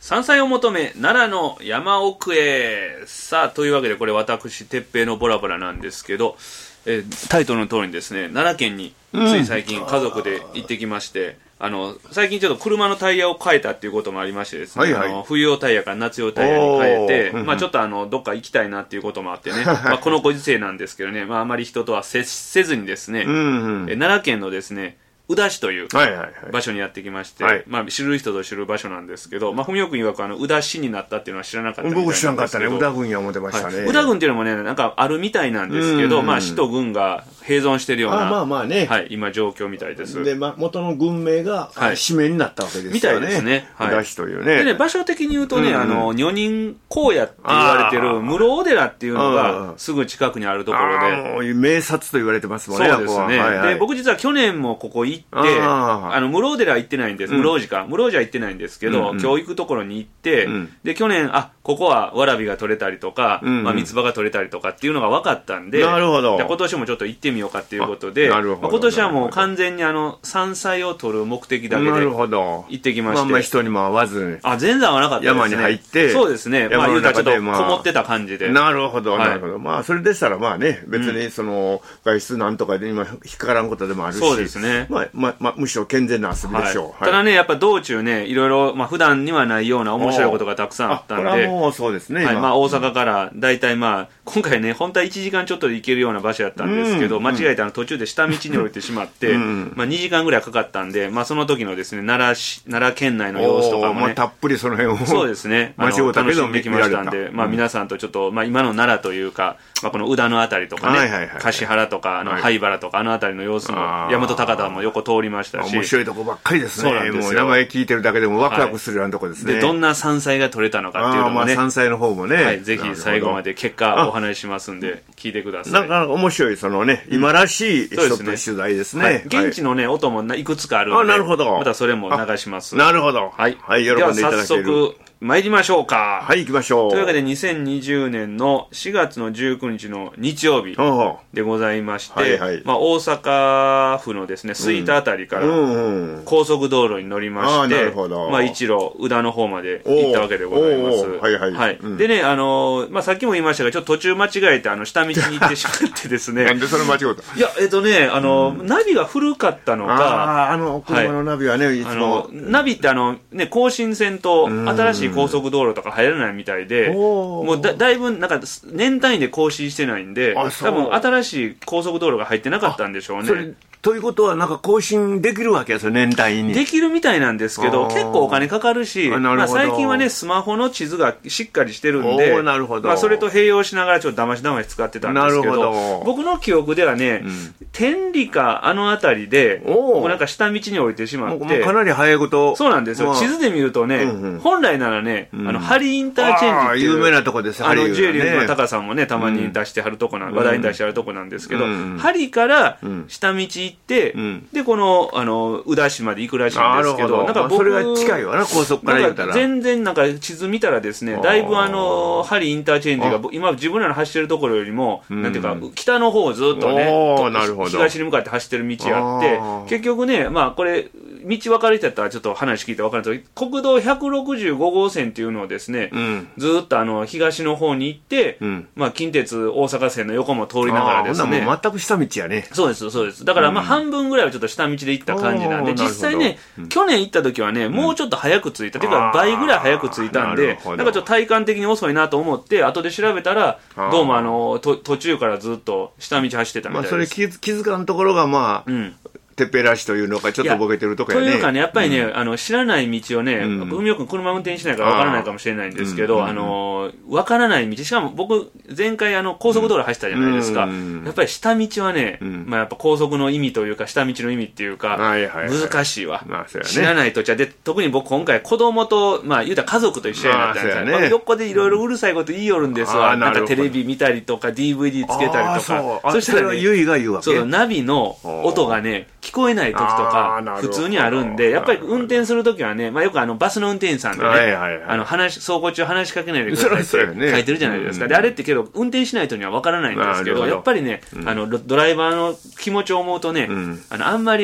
山菜を求め奈良の山奥へ。さあというわけでこれ私鉄平のボラボラなんですけど、タイトルの通りにですね奈良県につい最近家族で行ってきまして、最近ちょっと車のタイヤを変えたっていうこともありましてですね、はいはい、冬用タイヤから夏用タイヤに変えて、まあ、ちょっとどっか行きたいなっていうこともあってねまあこのご時世なんですけどね、まあ、あまり人とは接せずにですね、奈良県のですね宇陀市という場所にやってきまして、はいはいはい、まあ、知る人ぞ知る場所なんですけど、まあ、文雄君曰く宇陀市になったっていうのは知らなかったみたいなんですけど、 僕知らなかったね。宇陀郡や思ってましたね。 宇陀郡っていうのもねなんかあるみたいなんですけど、まあ、市と郡が併存してるようなまあまあね、 はい、今状況みたいです。 で、まあ、元の郡名が市名になったわけですよね。 みたいですね。 宇陀市というね。 でね、場所的に言うとね、女人荒野って言われてる室尾寺っていうのがすぐ近くにあるところで、 もう名刹と言われてますもんね。 そうですね。はいはい、で僕実は去年もここ行って室尾寺は行ってないんです。室尾寺は行ってないんですけど、今日行くところに行って、で去年ここはわらびが取れたりとか、まあ、三つ葉が取れたりとかっていうのが分かったんで、 なるほど。 今年もちょっと行ってみようかっていうことで、まあ、今年はもう完全に山菜を取る目的だけで行ってきまして、 あんまり人にも会わず全然会わなかったですね。 山に入って、 そうですね。まあ言うたらちょっとこもってた感じで。 なるほどなるほど。まあそれでしたらまあね、別にその外出なんとかで今引っかからんことでもあるし、 そうですね。 まあむしろ健全な遊びでしょう。 ただねやっぱ道中ねいろいろまあ普段にはないような面白いことがたくさんあったんで、 これはもうそうですね。 はい、まあ大阪からだいたいまあ今回ね本当は1時間ちょっとで行けるような場所やったんですけど、間違えて途中で下道に降りてしまって、まあ2時間ぐらいかかったんで、まあその時のですね奈良県内の様子とかもね、 まあ、たっぷりその辺をそうですね楽しんできましたんで、まあ皆さんとちょっとまあ今の奈良というか、まあ、この宇陀のあたりとかね、橿原とか灰原とかあたりの様子も大和高田も横通りましたし、 面白いとこばっかりですね。 そうなんですよ。 もう名前聞いてるだけでもワクワクするようなとこですね。 でどんな山菜が取れたのかっていうのもね、 山菜の方もね、 はい、ぜひ最後まで結果お話ししますんで聞いてください。 なんか面白いそのね今らしい人と取材ですね。はい、 現地のね音もいくつかあるんで、 なるほど。 またそれも流します。 なるほど。 はい、 はい、喜んでいただける。 では早速参りましょうか。 はい、行きましょう。 というわけで2020年の4月の19日の日曜日でございまして、まあ、大阪府のですね吹田あたりから高速道路に乗りまして、まあ、一路宇陀の方まで行ったわけでございます。はい、でねまあ、さっきも言いましたがちょっと途中間違えて下道に行ってしまってですねなんでそれ間違えた？ いやナビが古かったのか、 車のナビはね、いつもナビってね更新線と新しい高速道路とか入らないみたいで、もうだいぶなんか年単位で更新してないんで、多分新しい高速道路が入ってなかったんでしょうね。 ということはなんか更新できるわけですよ、年単位に。 できるみたいなんですけど結構お金かかるし、まあ、最近はねスマホの地図がしっかりしてるんで、まあ、それと併用しながらちょっとだまし使ってたんですけど、僕の記憶ではね、天理かあたりでもうなんか下道に降りてしまって、 かなり早いこと。 そうなんですよ。地図で見るとね、本来ならねハリインターチェンジっていう有名なとこです。 ジュエリーの高さんもねたまに出してはるとこ話題に出してはるとこなんですけど、ハリから下道行って、でこの宇陀市まで行くらしいんですけど、なんか僕それが近いわな、高速から言ったら。 全然なんか地図見たらですね、だいぶハリインターチェンジが今自分らの走ってるところよりもなんていうか北の方をずっとね東に向かって走ってる道あって、結局ねまあこれ道分かる人だったらちょっと話聞いて分かるんですけど、国道165号線っていうのをですね、ずっと東の方に行って、まあ、近鉄大阪線の横も通りながらですね、 もう全く下道やね。 そうですそうです。だからまあ半分ぐらいはちょっと下道で行った感じなんで、実際ね去年行った時はねもうちょっと早く着いた、っていうか倍ぐらい早く着いたんで、なんかちょっと体感的に遅いなと思って後で調べたらどうも途中からずっと下道走ってたみたいです。 まあそれ気づかんところがまあ、てっぺらしというのかちょっとボケてるとこやね。 というかねやっぱりね、知らない道をね、海陽君車運転しないから分からないかもしれないんですけど、分からない道、しかも僕前回高速道路走ったじゃないですか、やっぱり下道はね、まあ、やっぱ高速の意味というか下道の意味っていうか、難しいわ、知らない土地は。で特に僕今回子供とまあ言うたら家族と一緒になったんですよね。横でいろいろうるさいこと言いよるんですわ、なんかテレビ見たりとか DVD つけたりとか、そしたらねそうナビの音がね聞こえない時とか普通にあるんで、やっぱり運転する時はね、まあ、よくバスの運転手さんでね、走行中話しかけないでくださいって書いてるじゃないですか。であれってけど運転しない人には分からないんですけど、やっぱりねドライバーの気持ちを思うとね、あんまり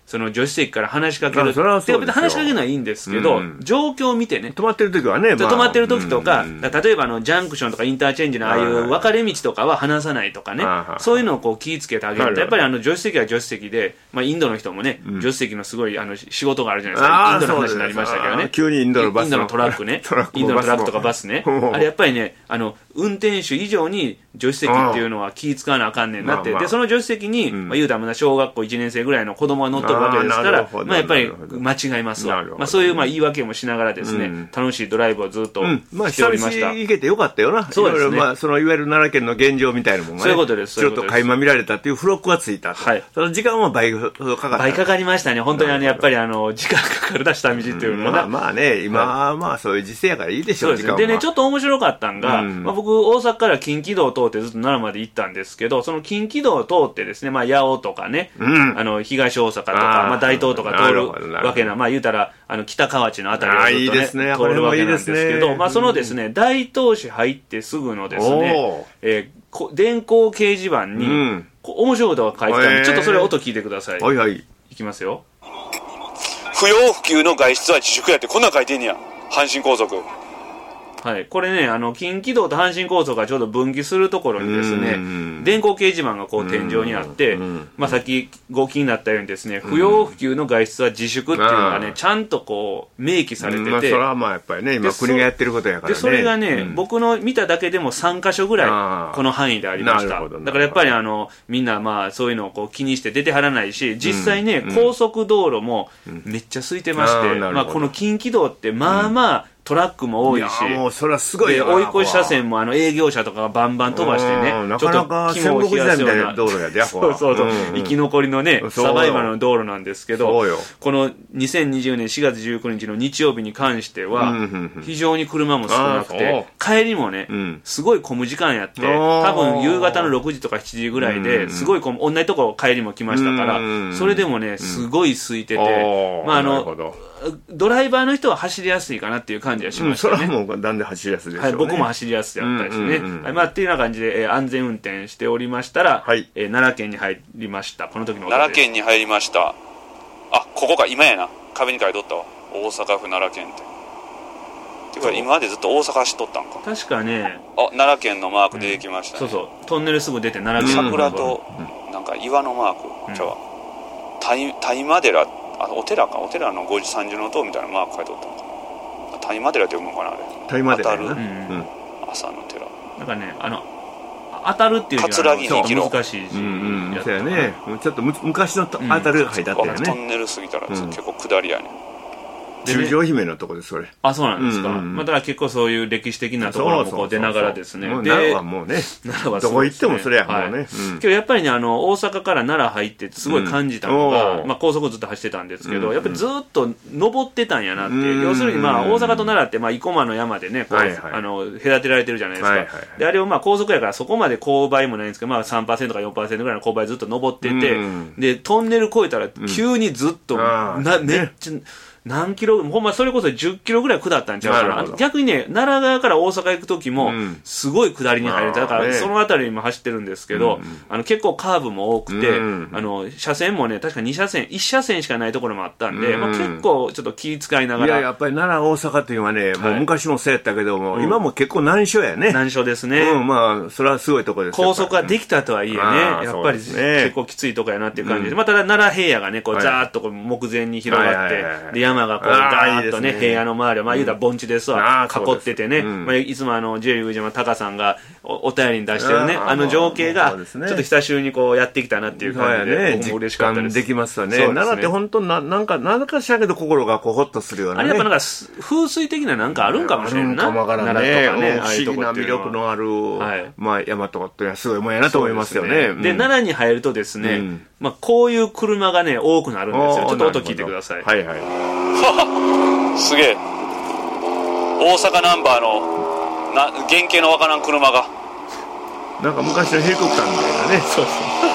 その助手席から話しかける。 それはそうですよ。 話しかけるのはいいんですけど、状況を見てね。 止まってる時はね、 止まってる時とか、例えばジャンクションとかインターチェンジのああいう分かれ道とかは話さないとかね、そういうのをこう気ぃつけてあげると、やっぱり助手席は助手席で、インドの人もね、助手席のすごい仕事があるじゃないですか。インドの話になりましたけどね。 急にインドのバスインドのトラックね。インドのトラックとかバスね。あれやっぱりね、運転手以上に助手席っていうのは気ぃ使わなあかんねんなって。で、その助手席に、言うたら小学校1年生ぐらいの子供が乗っとるわけですから、やっぱり間違いますわ。そういう言い訳もしながらですね、楽しいドライブをずっとしておりました。 行けてよかったよな。 そうですね。 そのいわゆる奈良県の現状みたいなものがね、 そういうことです。 ちょっと垣間見られたっていう付録がついた。 はい。 その時間は倍かかった。 倍かかりましたね。本当にやっぱり時間かかる下道っていうのもまあね、今はまあそういう時勢やからいいでしょう。 そうですね。でね、ちょっと面白かったんが、僕大阪から近畿道を通ってずっと奈良まで行ったんですけど、その近畿道を通ってですね、八尾とかね、東大阪とか、大東とか通るわけな、言うたら、北河内のあたりをずっとね、通るわけなんですけど、そのですね、大東市入ってすぐのですね、電光掲示板に、面白いことが書いてたんで、ちょっとそれ音聞いてください。 はいはい。 いきますよ。不要不急の外出は自粛やって、こんなん書いてんねや。阪神高速。はい、これね、近畿道と阪神高速がちょうど分岐するところにですね、電光掲示板がこう天井にあって、さっきご気になったようにですね、不要不急の外出は自粛っていうのがね、ちゃんとこう明記されてて、 それはまあやっぱりね、今国がやってることやからね。 でそれがね、僕の見ただけでも3カ所ぐらいこの範囲でありました。だからやっぱりみんなそういうのをこう気にして出てはらないし、実際ね、高速道路もめっちゃ空いてまして、この近畿道ってトラックも多いし、 もうそれはすごいよ。 追い越し車線も営業車とかがバンバン飛ばしてね、 なかなか戦国時代みたいな道路やで、 そう生き残りのね、サバイバルの道路なんですけど、この2020年4月19日の日曜日に関しては、非常に車も少なくて、帰りもね、すごい混む時間やって、多分夕方の6時とか7時ぐらいで、すごい同じとこ帰りも来ましたから、それでもね、すごい空いてて、ドライバーの人は走りやすいかなっていう感じはしましたね。 それはもうなんで走りやすいでしょうね。 僕も走りやすいやったですね。っていうような感じで、安全運転しておりましたら、奈良県に入りました。この時の奈良県に入りました。ここか、今やな。壁に書いとったわ。大阪府奈良県って。っていうか、今までずっと大阪走っとったんか。確かね。奈良県のマーク出てきましたね。そう。トンネルすぐ出て奈良県の桜と、なんか岩のマーク。じゃあ、大麻寺。お寺の5時3時の塔みたいなマーク書いておったのかな。大麻寺って読むのかな、あれ。 大麻寺な。朝の寺。なんかね、当たるっていう字が難しい字。 そうやね。ちょっと昔の当たるが書いてあったよね。 トンネル過ぎたら結構下りやね。 中条姫のとこでそれ。 そうなんですか。だから結構そういう歴史的なところもこう出ながらですね。 奈良はもうね、どこ行ってもそれやもうね。 けどやっぱりね、大阪から奈良入ってすごい感じたのが、高速ずっと走ってたんですけど、やっぱりずっと登ってたんやなっていう。要するに大阪と奈良って生駒の山でね、隔てられてるじゃないですか。で、あれを高速やからそこまで勾配もないんですけど、3% か 4% ぐらいの勾配ずっと登ってて、で、トンネル越えたら急にずっと、めっちゃ、何キロ、ほんまそれこそ10キロぐらい下ったんちゃうかな。逆にね、奈良側から大阪行く時も、すごい下りに入れた。だから、その辺りにも走ってるんですけど、結構カーブも多くて、車線もね、確か2車線、1車線しかないところもあったんで、結構ちょっと気遣いながら。 やっぱり奈良、大阪っていうのはね、もう昔もそうやったけども、今も結構難所やね。 難所ですね。 それはすごいところです。 高速ができたとはいえね、やっぱり結構きついとこやなっていう感じで、ただ奈良平野がね、こう、ざーっと目前に広がって、で、山がこう、ガーッとね、平野の周りを、言うたら盆地ですわ、囲っててね、いつもジェイ・ウージャマタカさんがお便りに出してるね、情景が、ちょっと久しぶりにこうやってきたなっていう感じで、僕も嬉しかったです。 できますわね。奈良って本当なんかしらけど心がこうほっとするようなね。 あれやっぱなんか風水的ななんかあるんかもしれんな。 奈良とかね、不思議な魅力のある、山とかってすごいもんやなと思いますよね。 で、奈良に入るとですね、こういう車がね、多くなるんですよ。ちょっと音聞いてください。 はいはい。 すげえ。大阪ナンバーの原型のわからん車が。 なんか昔のヘリコプターみたいなね。そうそう。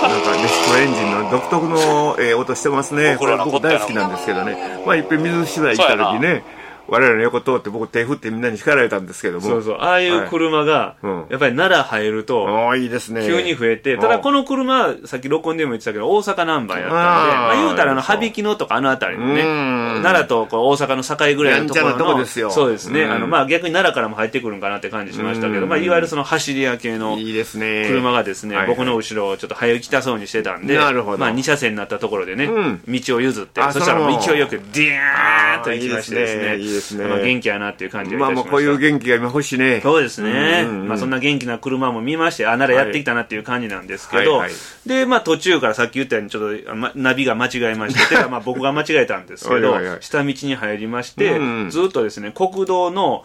なんかレストエンジンの独特の音してますね。これ僕大好きなんですけどね。いっぺん水芝居行った時ね、 我々の横通って僕手振ってみんなに叱られたんですけども。 そうそう。ああいう車が、やっぱり奈良入ると、 いいですね。 急に増えて、ただこの車は、さっき録音でも言ってたけど、大阪ナンバーやったんで、まあ言うたら羽曳野とかあの辺りのね、奈良とこう大阪の境ぐらいのところの、 やんちゃなとこですよ。 そうですね。まあ逆に奈良からも入ってくるんかなって感じしましたけど、まあいわゆるその走り屋系の車がですね、僕の後ろをちょっと早行きたそうにしてたんで、まあ2車線になったところでね、道を譲って、そしたら勢いよくディーンと行きましてですね、まあ元気やなっていう感じがいたしました。 まあこういう元気が今欲しいね。 そうですね。まあそんな元気な車も見まして、奈良やってきたなっていう感じなんですけど、で、まあ途中からさっき言ったようにちょっとナビが間違えまして、まあ僕が間違えたんですけど、下道に入りまして、ずっとですね、国道の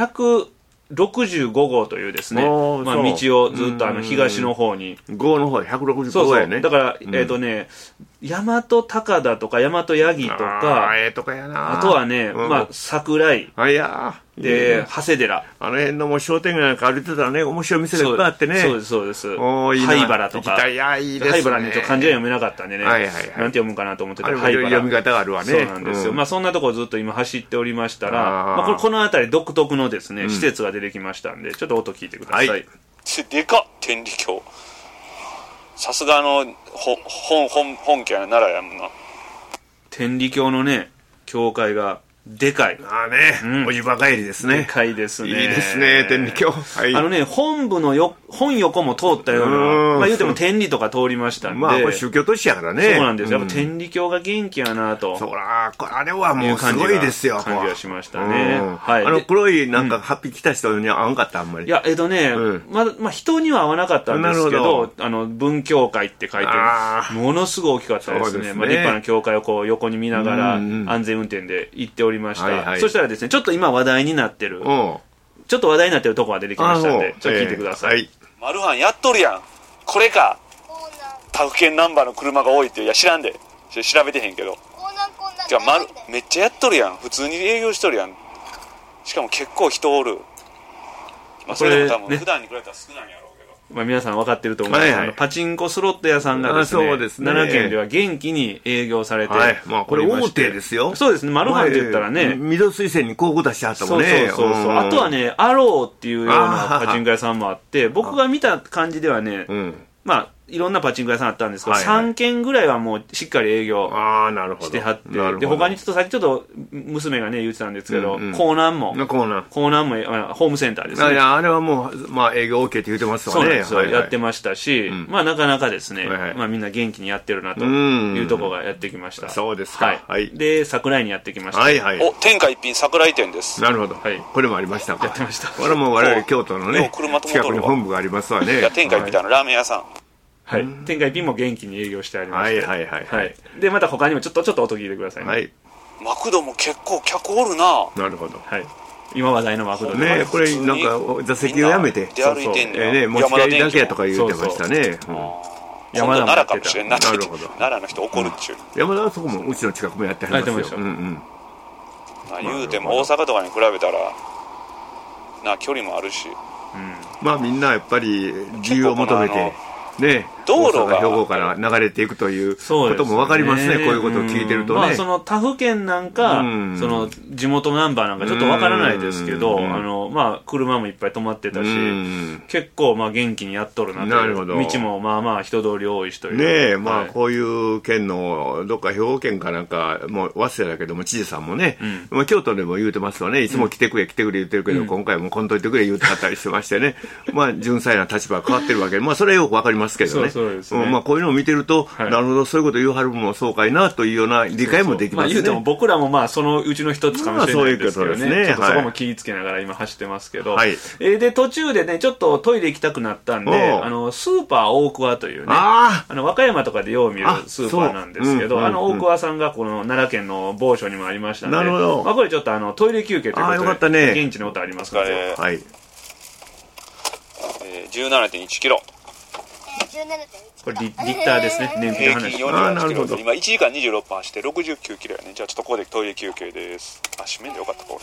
165号というですね、まあ道をずっと東の方に。 5の方、165号やね。 だから、大和高田とか大和八木とか、あとはね、まあ桜井。で、長谷寺。 あの辺のもう商店街なんか歩いてたらね、面白い店がいっぱいあってね。 そうです、そうです。灰原とか。 いや、いいですね。 灰原ね、ちょっと漢字が読めなかったんでね。なんて読むかなと思ってたら、灰原。 読み方があるわね。 そうなんですよ。まあそんなところずっと今走っておりましたら、まあこの辺り独特のですね、施設が出てきましたんで、ちょっと音聞いてください。でかっ、天理教。さすが本家は奈良やもんな。天理教のね、教会が、でかい。 お湯葉帰りですね。 でかいですね。 いいですね、天理教。 本部の本横も通ったような、まあ言うても天理とか通りましたんで。 まあこれ宗教都市やからね。 そうなんですよ。やっぱ天理教が元気やなと。 そら、あれはもうすごいですよ。 感じがしましたね。 はい。黒いなんかハッピー来た人には合わんかったあんまり。 いや、まあ人には合わなかったんですけど、文教会って書いて、ものすごい大きかったですね。まあ立派な教会をこう横に見ながら安全運転で行っておりました。そしたらですね、ちょっと今話題になってる、ちょっと話題になってるとこが出てきましたんで、ちょっと聞いてください。マルハンやっとるやん。これか。他府県ナンバーの車が多いって。いや、知らんで。調べてへんけど。めっちゃやっとるやん。普通に営業しとるやん。しかも結構人おる。まあ、それでも多分普段に比べたら少ないんやろうけど。まあ皆さん分かってると思うんですけど、パチンコスロット屋さんがですね、奈良県では元気に営業されて、 まあこれ大手ですよ。 そうですね、マルハンって言ったらね、 水戸水泉に広告出してはったもんね。 そう。あとはね、アローっていうようなパチンコ屋さんもあって、僕が見た感じではね、まあいろんなパチンコ屋さんあったんですけど、3軒ぐらいはもうしっかり営業してはって、で他にちょっとさっきちょっと娘がね言ってたんですけど、江南もホームセンターですね。 あれはもうまあ営業 OK って言ってますわね。 そうやってましたし、まあなかなかですね、まあみんな元気にやってるなというところがやってきました。 そうですか。 で桜井にやってきました。お、天下一品桜井店です。 なるほど。これもありましたか。 やってました。 これも我々京都のね近くに本部がありますわね。 いや天下一品ラーメン屋さん。はい、天下一品も元気に営業してありまして、でまた他にもちょっと音聞いてくださいね。マクドも結構客おるな。 なるほど。 今話題のマクドね。これなんか座席をやめて、持ち帰りだけとか言ってましたね。 山田奈良かもしれんな。なるほど。奈良の人怒るっちゅう。 山田はそこもうちの近くもやってはりますよ。 言うても大阪とかに比べたら距離もあるし。 まあみんなやっぱり自由を求めて。ね、道路が兵庫から流れていくということも分かりますね、こういうことを聞いてるとね。 まあその他府県なんか、その地元ナンバーなんかちょっと分からないですけど、まあ車もいっぱい止まってたし、結構まあ元気にやっとるなという。道もまあまあ人通り多いしという。 ねえ、まあこういう県のどっか兵庫県かなんか、もう早稲田だけども知事さんもね、京都でも言うてますわね、いつも来てくれ来てくれ言ってるけど、今回も来んといてくれ言うてはったりしてましてね、まあ純粋な立場が変わってるわけで、まあそれはよく分かりますけどね。まあこういうのを見てると、なるほどそういうこと言うはるもそうかいなというような理解もできますね。 言うても僕らもまあそのうちの一つかもしれないですけどね。ちょっとそこも気ぃつけながら今走ってますけど、で途中でねちょっとトイレ行きたくなったんで、スーパー大桑というね、和歌山とかでよう見るスーパーなんですけど、大桑さんがこの奈良県の某所にもありましたんで、まあこれちょっとトイレ休憩ということで現地の音ありますからね。17.1 キロ。これリッターですね。燃費の話。 48キロで今1時間26分走って69キロやね。じゃあちょっとここでトイレ休憩です。閉めんでよかったこれ。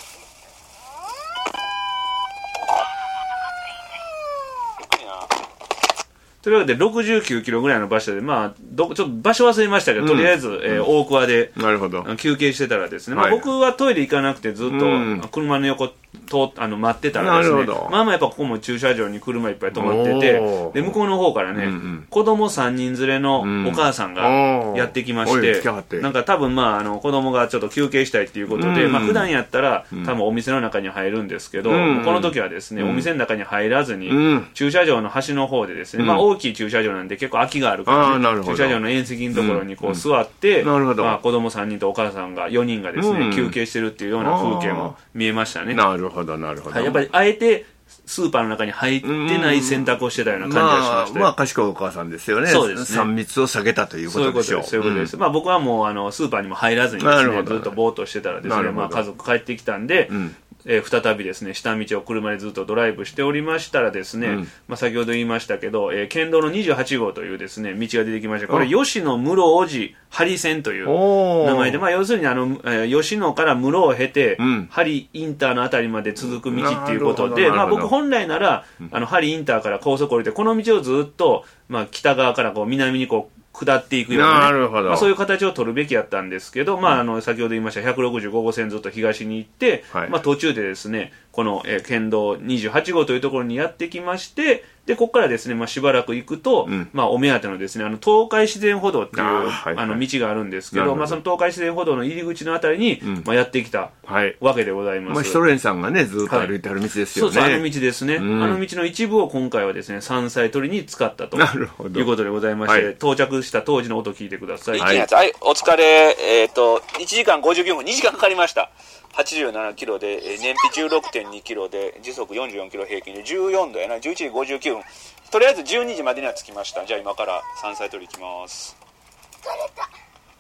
というわけで69キロぐらいの場所で、ちょっと場所忘れましたけど、とりあえず、大桑で休憩してたらですね、僕はトイレ行かなくてずっと車の横待ってたらですね、やっぱここも駐車場に車いっぱい止まってて、で向こうの方からね、子供3人連れのお母さんがやってきまして、なんか多分子供がちょっと休憩したいっていうことで、普段やったら多分お店の中に入るんですけど、この時はですね、お店の中に入らずに、駐車場の端の方でですね、大きい駐車場なんで結構空きがある感じで、駐車場の縁石のところにこう座って、子供3人とお母さんが4人がですね、休憩してるっていうような風景も見えましたね。 なるほどなるほど。 やっぱりあえてスーパーの中に入ってない選択をしてたような感じがしまして、 賢いお母さんですよね。 そうですね。 3密を下げたということでしょう。 そういうことです。僕はもうスーパーにも入らずにですね、ずっとぼーっとしてたらですね、家族帰ってきたんで、再びですね、下道を車でずっとドライブしておりましたらですね、先ほど言いましたけど、県道の28号というですね、道が出てきました。これ、吉野室王子針線という名前で、要するに吉野から室を経て、針インターのあたりまで続く道っていうことで、僕本来なら、針インターから高速降りて、この道をずっと、北側からこう南にこう、下っていくようなね、そういう形を取るべきやったんですけど、先ほど言いました165号線ずっと東に行って、途中でですね、この、県道28号というところにやってきまして、でここからですね、しばらく行くと、お目当てのですね、東海自然歩道っていう道があるんですけど、その東海自然歩道の入り口のあたりに、やってきたわけでございます。 ヒトレンさんがね、ずっと歩いてある道ですよね。 そうです、あの道ですね。あの道の一部を今回はですね、山菜採りに使ったということでございまして、到着した当時の音聞いてください。 はい、お疲れ。1時間59分、2時間かかりました。87キロで、燃費 16.2 キロで、時速44キロ平均で14度やな、11時59分。とりあえず12時までには着きました。じゃあ今から山菜採り行きます。疲れた。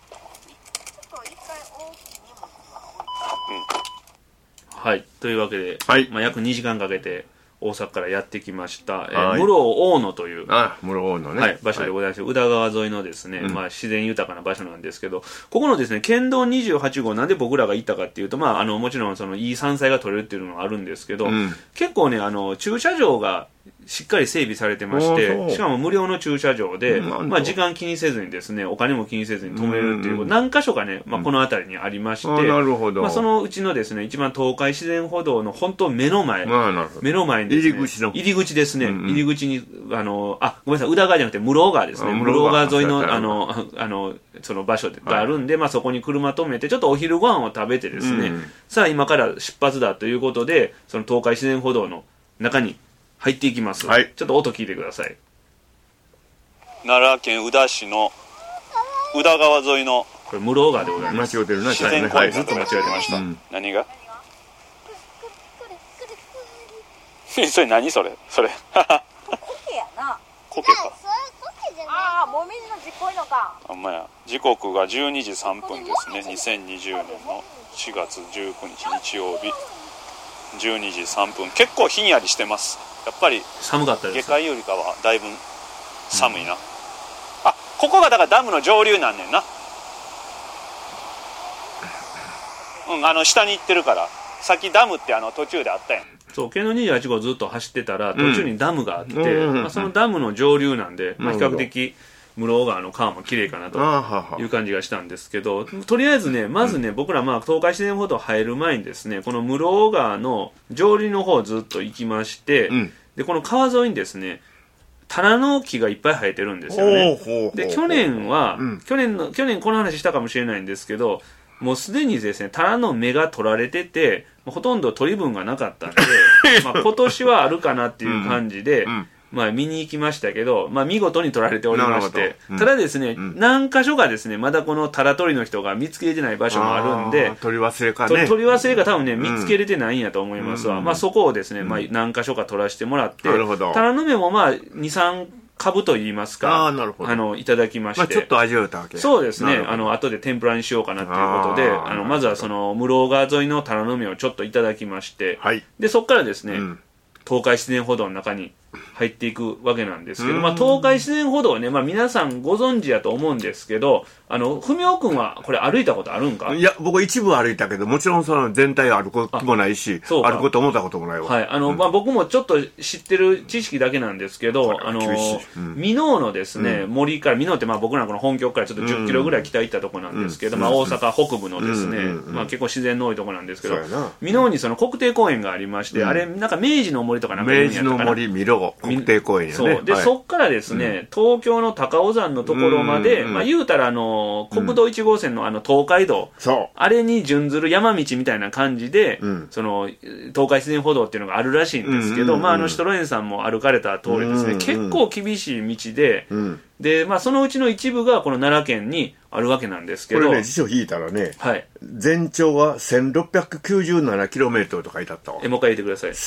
はい、というわけで、約2時間かけて大阪からやってきました、室大野という室大野ね、 場所でございます。宇田川沿いのですね、自然豊かな場所なんですけど、ここのですね、県道28号なんで僕らが行ったかっていうと、もちろんそのいい山菜が取れるっていうのがあるんですけど、結構ね、駐車場がしっかり整備されてまして、しかも無料の駐車場で、時間気にせずにですね、お金も気にせずに止めれるっていう、何箇所かね、この辺りにありまして、そのうちのですね、一番東海自然歩道の本当目の前にですね、入り口ですね、入り口に、ごめんなさい、宇田川じゃなくて室尾川ですね、室尾川沿いの、その場所があるんで、そこに車止めて、ちょっとお昼ご飯を食べてですね、さあ今から出発だということで、その東海自然歩道の中に入っていきます、ちょっと音聞いてください。 奈良県宇陀市の宇田川沿いのこれ室尾川でございます。 間違えてるな、 自然公園、 ずっと間違えてました、 何がそれ何それコケやな。 コケか。 ああ、もみじのちっこいのか。 ほんまや。時刻が12時3分ですね。2020年の4月19日日曜日12時3分。結構ひんやりしてます。やっぱり寒かったです。 下界よりかはだいぶ寒いな、ここがだからダムの上流なんねんな。下に行ってるから。さっきダムって途中であったやん。 そう県道28号ずっと走ってたら途中にダムがあって、そのダムの上流なんで、比較的室尾川の川も綺麗かなという感じがしたんですけど、とりあえずね、まずね、僕ら東海自然歩道入る前にですね、この室尾川の上流の方をずっと行きまして、でこの川沿いにですね、タラの木がいっぱい生えてるんですよね。で去年この話したかもしれないんですけど、もうすでにですね、タラの芽が取られてて、ほとんど取り分がなかったんで今年はあるかなっていう感じで、見に行きましたけど、見事に取られておりまして、ただですね、何箇所かですね、まだこのタラ取りの人が見つけれてない場所もあるんで、 取り忘れかね、 取り忘れか多分ね、見つけれてないんやと思いますわ。そこをですね、何箇所か取らせてもらって、タラの芽も2、3株といいますか、いただきまして、 ちょっと味わったわけ。 そうですね、後で天ぷらにしようかなということで、まずはその室尾川沿いのタラの芽をちょっといただきまして、でそこからですね、東海自然歩道の中に入っていくわけなんですけど、まあ、東海自然歩道ね、まあ、皆さんご存知やと思うんですけど、文雄君はこれ歩いたことあるんか？ いや、僕一部歩いたけど、もちろんその全体を歩くこともないし、歩くこと思ったこともないわ。 はい。まあ、僕もちょっと知ってる知識だけなんですけど、箕面のですね、森から、箕面ってまあ僕らこの本局からちょっと10キロぐらい北行ったとこなんですけど、まあ、大阪北部のですね、まあ、結構自然の多いとこなんですけど、箕面にその国定公園がありまして、あれ、なんか明治の森とかなんか明治の森箕面国定公園やね。 そう。で、そっからですね、東京の高尾山のところまで、まあ、言うたら国道1号線の東海道、あれに準ずる山道みたいな感じで、その、東海自然歩道っていうのがあるらしいんですけど、まあ、シュトロエンさんも歩かれた通りですね、結構厳しい道で、で、まあ、そのうちの一部がこの奈良県にあるわけなんですけど。 これね、辞書引いたらね、はい、全長は 1697km と書いてあったわ。 もう一回言ってください。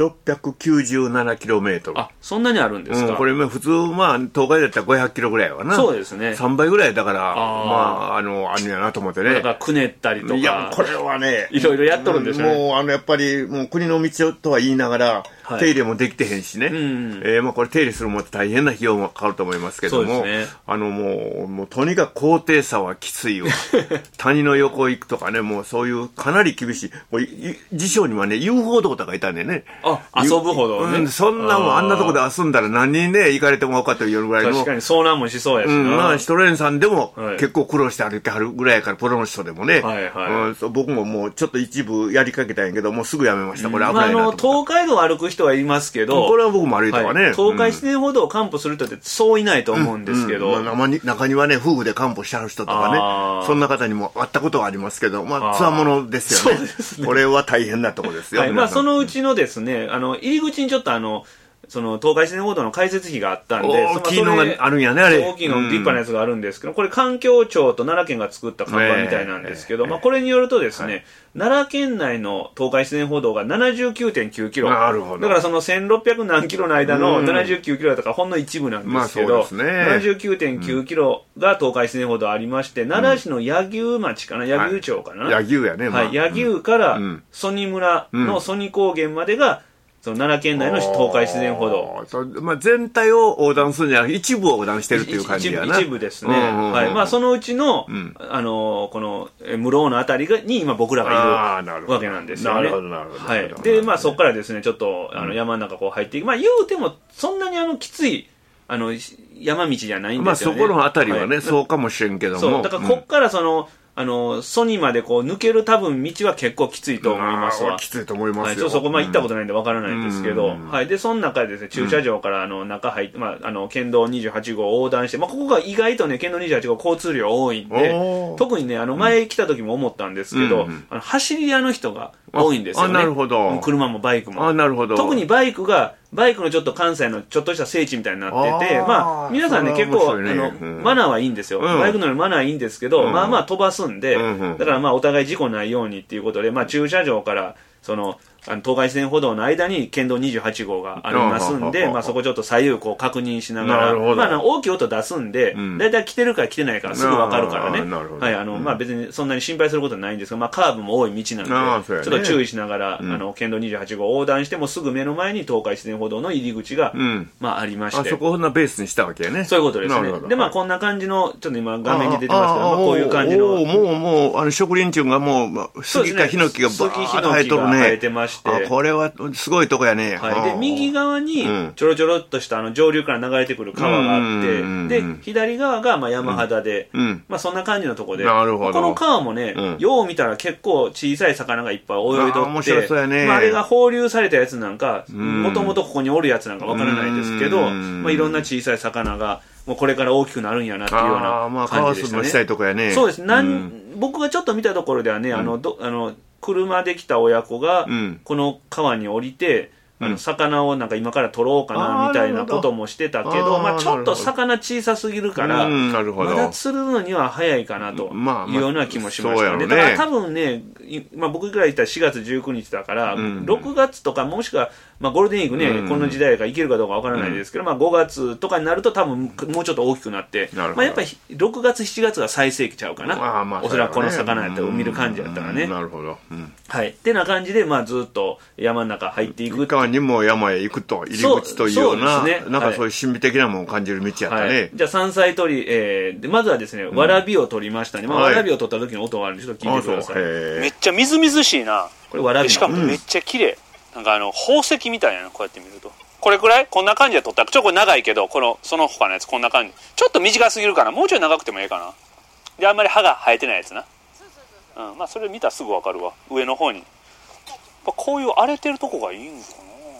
1697km。 あ、そんなにあるんですか？ これ普通、まあ、東海だったら500キロぐらいはな。 そうですね。 3倍ぐらいだから、まあ、あるんやなと思ってね。 だから、くねったりとか。 いや、これはね、 いろいろやっとるんですよね。 もう、やっぱり、もう国の道とは言いながら、手入れもできてへんしね。まあ、これ手入れするも大変な費用もかかると思いますけども。そうですね。もうとにかく高低差はきついわ。谷の横行くとかね、もうそういうかなり厳しい。辞書にはね、遊歩道とかいたんでね。 あ、遊ぶほどね。 そんなもん、あんなとこで遊んだら何人ね、行かれても分かってるぐらいの。 確かに遭難もしそうやしな。 まあ、シュトレンさんでも結構苦労して歩いてはるぐらいやから、プロの人でもね。僕ももうちょっと一部やりかけたんやけど、もうすぐやめました。これ危ないなと。 東海道を歩く人はいますけど、 これは僕も歩いたわね。 東海自然歩道を散歩する人ってそういないと思うんですけど。 中にはね、夫婦で散歩してはる人とかね、そんな方にも会ったことはありますけど、まあ、つわものですよね。そうですね。これは大変なとこですよ。 まあ、そのうちのですね、入り口にちょっとその東海自然歩道の開設費があったんで、 大きいのがあるんやね、あれ。 大きいの、立派なやつがあるんですけど、これ環境庁と奈良県が作った看板みたいなんですけど、まあこれによるとですね、奈良県内の東海自然歩道が 79.9 キロ。 なるほど。 だからその1600何キロの間の79キロだとかほんの一部なんですけど、79.9 キロが東海自然歩道ありまして、奈良市の柳生町かな、柳生町かな。 柳生やね。 はい、柳生から曽爾村の曽爾高原までが、その奈良県内の東海自然歩道。 まあ、全体を横断するんじゃなくて、一部を横断してるっていう感じやな。 一部ですね。はい。まあ、そのうちの、この、室生のあたりに今僕らがいるわけなんですよね。 なるほど、なるほど。 はい。で、まあ、そこからですね、ちょっと、山の中こう入っていく。まあ、言うても、そんなにきつい、山道じゃないんですよね。 まあ、そこのあたりはね、そうかもしれんけども。 そう。だから、こっからソニまでこう抜ける多分道は結構きついと思いますわ。 きついと思いますよ。 はい、そこまあ行ったことないんでわからないんですけど、はい。で、その中でですね、駐車場から中入って、まあ、県道28号横断して、まあ、ここが意外とね、県道28号交通量多いんで、特にね、前来た時も思ったんですけど、走り屋の人が多いんですよね。 なるほど。 車もバイクも。 なるほど。 特にバイクのちょっと関西のちょっとした聖地みたいになってて、まあ、皆さんね、結構、マナーはいいんですよ。バイク乗るマナーはいいんですけど、まあまあ飛ばすんで、だからまあお互い事故ないようにっていうことで、まあ駐車場から、東海自然歩道の間に県道28号がありますんで、まあそこちょっと左右こう確認しながら、まあ大きい音出すんで、だいたい来てるか来てないかすぐわかるからね。はい、まあ別にそんなに心配することはないんですが、まあカーブも多い道なんで、ちょっと注意しながら、県道28号横断してもすぐ目の前に東海自然歩道の入り口が、まあありまして。 そこをベースにしたわけやね。 そういうことですね。で、まあこんな感じの、ちょっと今画面に出てますけど、まあこういう感じの。 もう、植林中がもう、杉かヒノキがバーッと生えとるね。 生えてまして。 これはすごいとこやね。 はい。で、右側にちょろちょろっとした上流から流れてくる川があって、で、左側がまあ山肌で、まあそんな感じのとこで、 なるほど。 この川もね、よう見たら結構小さい魚がいっぱい泳いどって、 面白そうやね。 まああれが放流されたやつなんか、もともとここにおるやつなんかわからないですけど、まあいろんな小さい魚が、もうこれから大きくなるんやなっていうような感じでしたね。 川したいとこやね。 そうです。僕がちょっと見たところではね、車で来た親子が、この川に降りて、魚をなんか今から取ろうかなみたいなこともしてたけど、まあちょっと魚小さすぎるから、まだ釣るのには早いかなというような気もしましたね。だから多分ね、まあ僕から言ったら4月19日だから、6月とかもしくは、まあゴールデンウィークね、この時代がいけるかどうかわからないですけど、まあ5月とかになると多分もうちょっと大きくなって、まあやっぱり6月7月が最盛期ちゃうかな。おそらくこの魚やったら見る感じやったらね。 なるほど。 はい。ってな感じで、まあずっと山の中入っていくっていう。 にも山へ行くと、入り口というような、 そうですね、 なんかそういう神秘的なものを感じる道やったね。 じゃあ山菜採り、でまずはですね、わらびを取りましたね。わらびを取った時の音があるんで、ちょっと聞いてください。 めっちゃみずみずしいな。 これわらび。 しかもめっちゃ綺麗。なんか宝石みたいなの、こうやって見ると。これくらいこんな感じで撮ったら、これ長いけど、その他のやつこんな感じ。ちょっと短すぎるかな。もうちょい長くてもいいかな。で、あんまり歯が生えてないやつな。まあそれ見たらすぐわかるわ。上の方に。こういう荒れてるとこがいいんかな。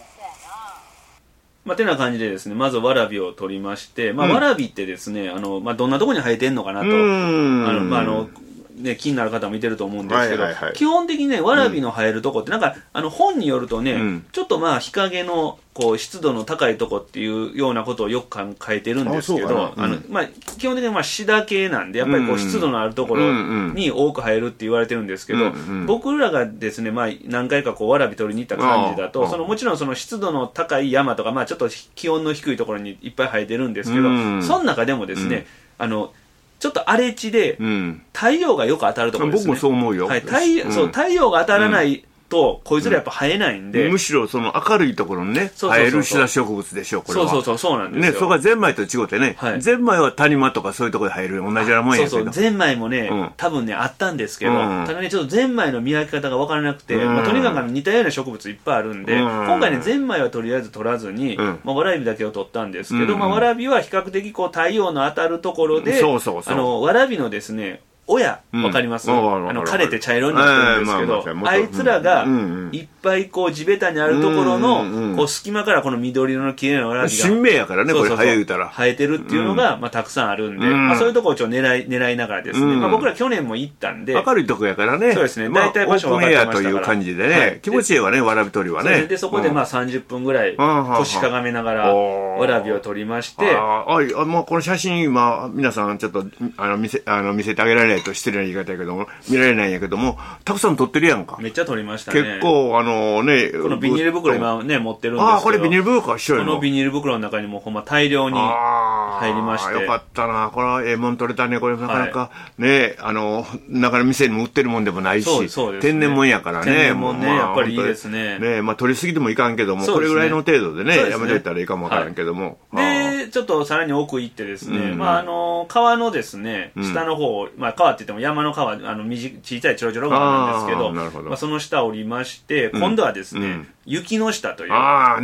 まあ、てな感じでですね、まずわらびを取りまして、わらびってですね、まあ、どんなとこに生えてんのかなと、ね、気になる方もいてると思うんですけど、基本的にね、わらびの生えるとこって、なんか、本によるとね、ちょっとまあ、日陰の、湿度の高いとこっていうようなことをよく書いてるんですけど、まあ、基本的にまあ、シダ系なんで、やっぱり湿度のあるところに多く生えるって言われてるんですけど、僕らがですね、まあ、何回かわらび取りに行った感じだと、もちろんその湿度の高い山とか、まあ、ちょっと気温の低いところにいっぱい生えてるんですけど、その中でもですね、ちょっと荒れ地で、太陽がよく当たるところですね。 僕もそう思うよ。 太陽が当たらないと、こいつらやっぱ生えないんで。 むしろその明るいところにね、生えるシダ植物でしょ、これは。 そうなんですよ。 ね、そこがゼンマイと違ってね、ゼンマイは谷間とかそういうところで生える同じようなもんやけど。 ゼンマイもね、多分ね、あったんですけど、ただね、ちょっとゼンマイの見分け方が分からなくて、とにかく似たような植物いっぱいあるんで、今回ね、ゼンマイはとりあえず取らずに、わらびだけを取ったんですけど、わらびは比較的太陽の当たるところで、わらびのですね、親、わかります？枯れて茶色になってるんですけど、あいつらがいっぱい地べたにあるところの隙間からこの緑色の綺麗なわらびが新芽やからね、これ生え言うたら生えてるっていうのがたくさんあるんで、そういうところを狙いながらですね、僕ら去年も行ったんで、 明るいとこやからね、 そうですね、大体場所分かってましたから、 オープンエアという感じでね、気持ちいいわね、わらび取りはね。 でそこで30分ぐらい腰かがめながらわらびを取りまして、 もうこの写真今皆さんちょっと見せてあげられないと失礼な言い方やけども、見られないんやけども、たくさん撮ってるやんか。 めっちゃ撮りましたね。 結構ね、 このビニール袋今ね持ってるんですけど、 これビニール袋一緒やこのビニール袋の中にもほんま大量に入りまして、 よかったな、これはもん取れたね。これなかなかね、なかなか店にも売ってるもんでもないし、天然もんやからね。 天然もんね、やっぱりいいですね。 ね、まあ取りすぎてもいかんけども、これぐらいの程度でね、やめといたらいいかもわからんけども。 でちょっとさらに奥行ってですね、川のですね下の方、川って言っても山の川、小さいちょろちょろ川なんですけど、その下を降りまして、今度はですね、雪の下という、はい、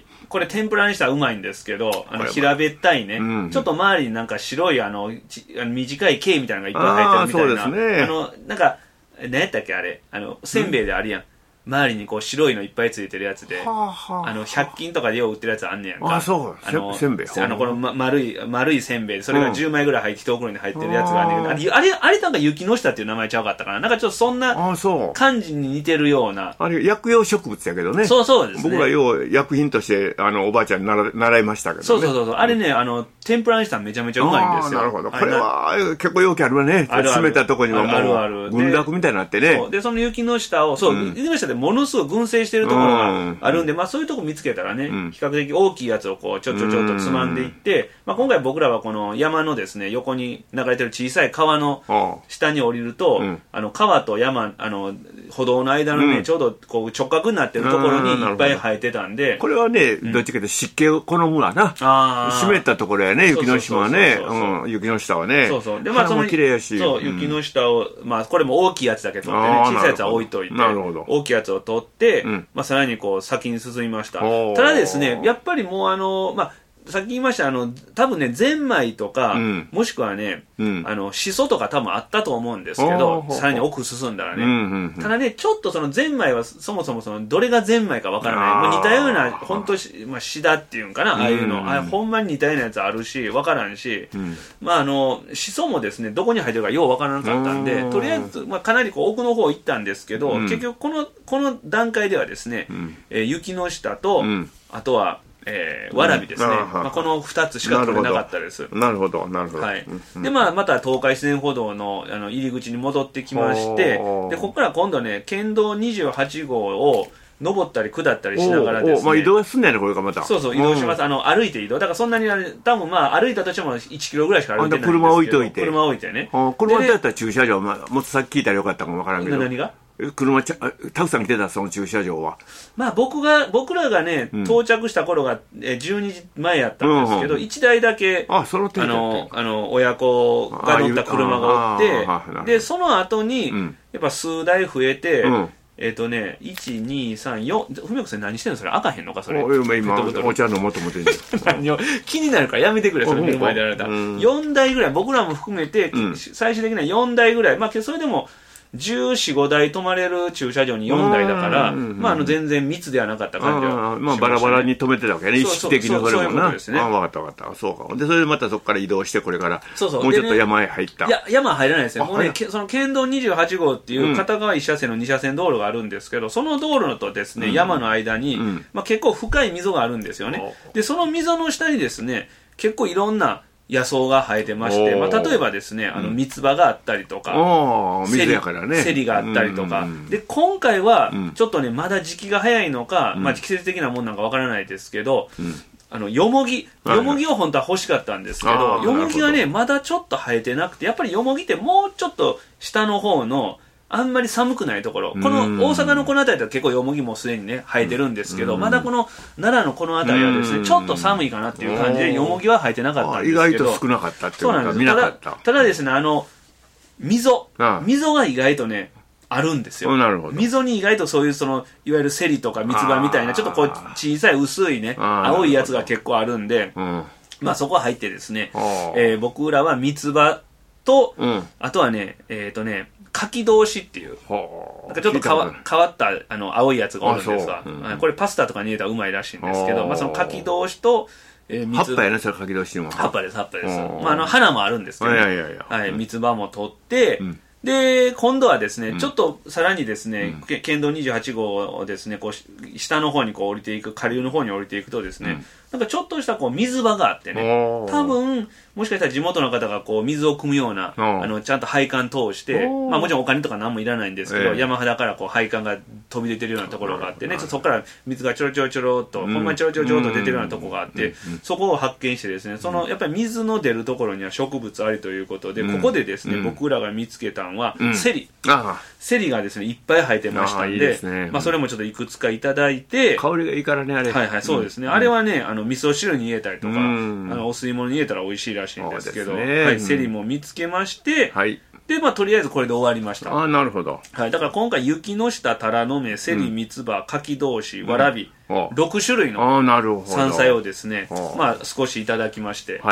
これ天ぷらにしたらうまいんですけど、平べったいね、ちょっと周りになんか白い短い茎みたいなのがいっぱい生えてるみたいな、なんか何やったっけあれ、せんべいであるやん、周りに白いのいっぱいついてるやつで、100均とかでよう売ってるやつあんねやんか。 せんべい。 この丸いせんべいで、それが10枚ぐらい一袋に入ってるやつがあんねんけど、あれなんか雪の下っていう名前ちゃうかったかな。なんかちょっとそんな感じに似てるような。 あれ薬用植物やけどね。 そうですね。 僕らよう薬品としておばあちゃんに習いましたけどね。 そう。あれね、天ぷらにしたらめちゃめちゃうまいんですよ。 なるほど。これは結構容器あるわね。詰めたとこにはもう群落みたいになってね。 で、その雪の下を、雪の下でものすごい群生してるところがあるんで、そういうとこ見つけたらね、比較的大きいやつをちょっとつまんでいって、今回僕らはこの山のですね、横に流れてる小さい川の下に降りると、川と山、歩道の間のね、ちょうど直角になってるところにいっぱい生えてたんで、 これはね、どっちかというと湿気を好むわな。湿ったところやね、雪の島はね、雪の下はね。 で、 その綺麗やし。 雪の下を、これも大きいやつだけ取ってね、小さいやつは置いといて、大きいやつを取って、さらに先に進みました。ただですね、やっぱりもうさっき言いました多分ね、ゼンマイとか、もしくはね、シソとか多分あったと思うんですけど、さらに奥進んだらね。ただね、ちょっとそのゼンマイはそもそもどれがゼンマイかわからない。似たような、本当シダっていうんかな、ああいうの。ほんまに似たようなやつあるし、わからんし、シソもですね、どこに入ってるかようわからなかったんで、とりあえず、かなり奥の方行ったんですけど、結局この段階ではですね、雪の下と、あとは、わらびですね、この2つしか取れなかったです。 なるほど。 はい。で、また東海自然歩道の入り口に戻ってきまして、で、ここから今度ね、県道28号を登ったり下ったりしながらですね。 移動すんねやね、これがまた。 そう、移動します。歩いて移動。だからそんなに、多分歩いたとしても1キロぐらいしか歩いてないんですけど。 車置いといて。 車置いてね。 車だったら駐車場、もっとさっき聞いたらよかったかもわからんけど。 何が車たくさん来てた、その駐車場は。 まあ僕らがね、到着した頃が12時前やったんですけど、1台だけ、親子が乗った車がおって、で、その後に、やっぱ数台増えて、1、2、3、4、文子さん何してんのそれ開かへんのかそれ。 今、お茶飲もうと思ってんの気になるからやめてくれ、それ見る前でやられたら。4台ぐらい、僕らも含めて、最終的には4台ぐらい、まあそれでも、14、5台止まれる駐車場に4台だから、まあ全然密ではなかった感じは。 まあバラバラに止めてたわけね、意識的にそれもな。 そういうことですね。 わかった。そうか。で、それでまたそこから移動して、これから、もうちょっと山へ入った。 いや、山は入らないですよ。もうね、その県道28号っていう片側1車線の2車線道路があるんですけど、その道路とですね、山の間に、まあ結構深い溝があるんですよね。で、その溝の下にですね、結構いろんな、野草が生えてまして、まあ、例えばですね、三つ葉があったりとか、セリがあったりとか、で、今回は、ちょっとね、まだ時期が早いのか、まあ、季節的なもんなんかわからないですけど、よもぎを本当は欲しかったんですけど、よもぎがね、まだちょっと生えてなくて、やっぱりよもぎってもうちょっと下の方の、あんまり寒くないところ、この大阪のこの辺りでは結構よもぎもすでにね生えてるんですけど、まだこの奈良のこの辺りはですねちょっと寒いかなっていう感じでよもぎは生えてなかったんですけど、 意外と少なかったっていうか見なかった。 ただですね、溝が意外とねあるんですよ。溝に意外とそういういわゆるセリとか三つ葉みたいなちょっとこう小さい薄いね青いやつが結構あるんで、まあそこは入ってですね、僕らは三つ葉と、あとはね柿同士っていう、なんかちょっと変わった青いやつがおるんですわ。これパスタとかに入れたらうまいらしいんですけど、まあその柿同士と、 葉っぱやね、それ柿同士も。 葉っぱです。まあ花もあるんですけど、三つ葉も取って、で、今度はですね、ちょっとさらにですね、県道28号をですね、こう、下の方にこう降りていく、下流の方に降りていくとですね、なんかちょっとしたこう水場があってね、多分、もしかしたら地元の方がこう水を汲むような、ちゃんと配管通して、まあもちろんお金とか何もいらないんですけど、山肌からこう配管が飛び出てるようなところがあってね、そこから水がちょろちょろちょろっと、ほんまにちょろちょろちょろっと出てるようなところがあって、そこを発見してですね、やっぱり水の出るところには植物ありということで、ここでですね、僕らが見つけたのは、セリ。セリがですね、いっぱい生えてましたんで、まあそれもちょっといくつかいただいて、 香りがいいからね、あれ。 はい、そうですね。あれはね、味噌汁に入れたりとか、お吸い物に入れたら美味しいらしいんですけど、はい、セリも見つけまして、で、まあ、とりあえずこれで終わりました。 なるほど。 はい、だから今回、雪の下、タラの芽、セリ、三つ葉、柿同士、わらび、6種類の山菜をですね、まあ、少しいただきまして、はい。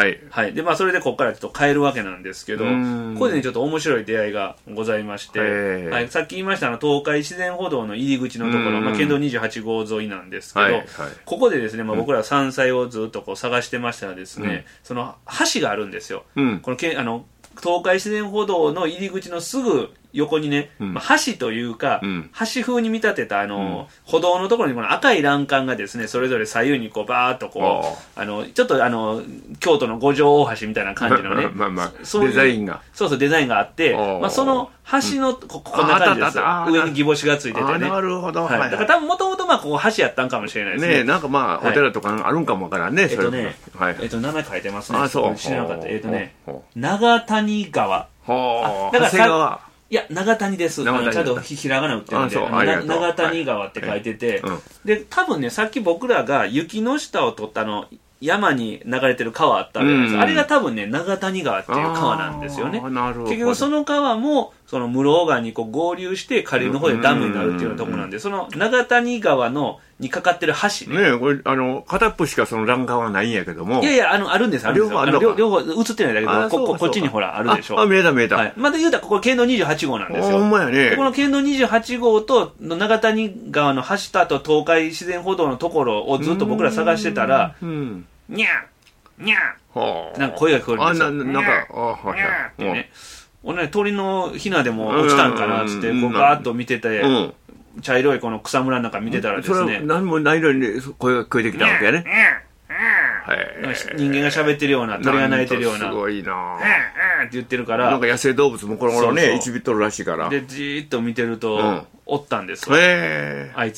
で、まあ、それでここからちょっと帰るわけなんですけど、ここでね、ちょっと面白い出会いがございまして、はい、さっき言いました東海自然歩道の入り口のところ、まあ、県道28号沿いなんですけど、ここでですね、まあ、僕ら山菜をずっとこう探してましたらですね、その橋があるんですよ。この東海自然歩道の入り口のすぐ横にね、まあ、橋というか、橋風に見立てた歩道のところにこの赤い欄干がですね、それぞれ左右にこうバーっとこう、ちょっと京都の五条大橋みたいな感じのね、 デザインが。 そうデザインがあって、まあ、その橋のこんな感じですよ。上に擬星がついててね。 なるほど。 だから多分もともとまあここ橋やったんかもしれないですね。 なんかまあお寺とかあるんかもわからんね。 名前書いてますね。知らなかった。長谷川。 だからいや、長谷です。ちゃんとひらがな打ってるんで、長谷川って書いてて、で、多分ね、さっき僕らが雪の下を取った山に流れてる川あったんです。あれが多分ね、長谷川っていう川なんですよね。結局その川も、その室生川にこう合流して下流の方でダムになるっていうところなんで、その長谷川にかかってる橋ね。 これ、片っぽしかその欄干はないんやけども。 いや、あるんです、両方映ってないだけど、こっちにほら、あるでしょ。 見えた。 また言うたら、ここ県道28号なんですよ。 ほんまやね。 この県道28号と、長谷川の橋とあと東海自然歩道のところをずっと僕ら探してたら、にゃーにゃーなんか声が聞こえるんですよ。 なんか、 ってね。俺ね、鳥のヒナでも落ちたんかなっつって、こうガーッと見てて、茶色いこの草むらの中見てたらですね。それは何もないのに声が聞こえてきたわけやね。 人間が喋ってるような、鳥が鳴いてるような。 すごいなって言ってるから。 なんか野生動物もこの頃ね、1ビットルらしいから。 で、じーっと見てると、おったんですよ。あいつが。